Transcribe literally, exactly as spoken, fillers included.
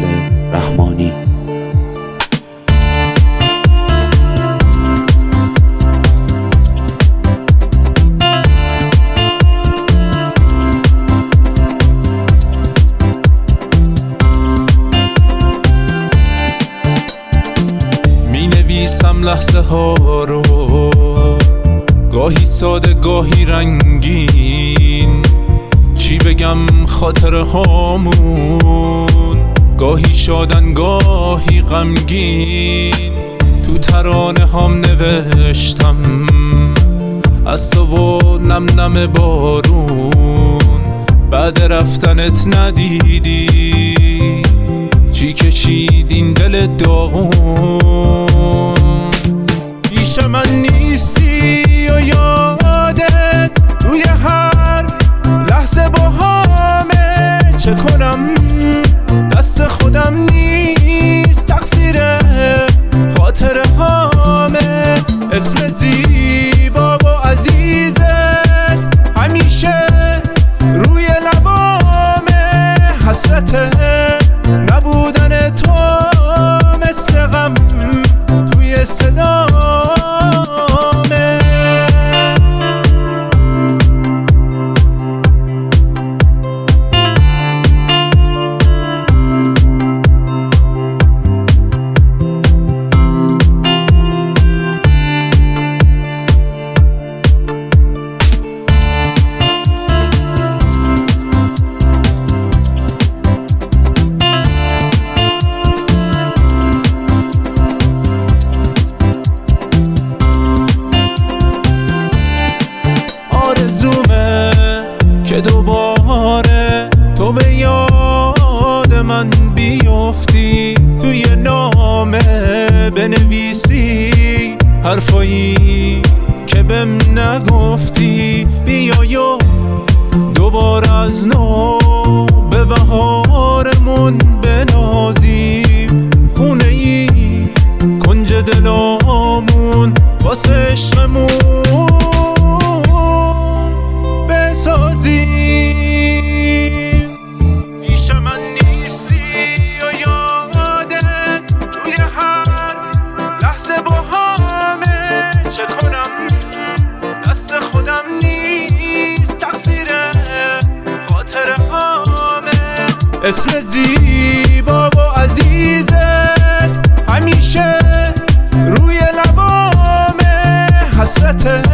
رحمانی. می نویسم لحظه ها رو، گاهی ساده گاهی رنگین، چی بگم خاطره هامون، گاهی شادن گاهی غمگین. تو ترانه هم نوشتم از تو و نم نم بارون، بعد رفتنت ندیدی چی کشید این دل داغون. پیش من نیستی و یادت روی هر لحظه با همه، چه کنم دست خودم نیست، تقصیر خاطره هامه. اسم زیبا و عزیزت همیشه روی لبامه، حسرت نبودن تو مثل غم توی صدامه. آرزومه که دوباره تو به یاد من بیفتی، توی نامه بنویسی حرفایی که بهم نگفتی. بیایو دوباره از نو به بهارمون بنازیم، خونه ای کنج دلامون واسه عشقمون بسازیم. پیش من نیستی و یادت روی هر لحظه با همه، چه کنم دست خودم نیست، تقصیر خاطره هامه. اسم زیبا و عزیزت همیشه روی لبامه، حسرت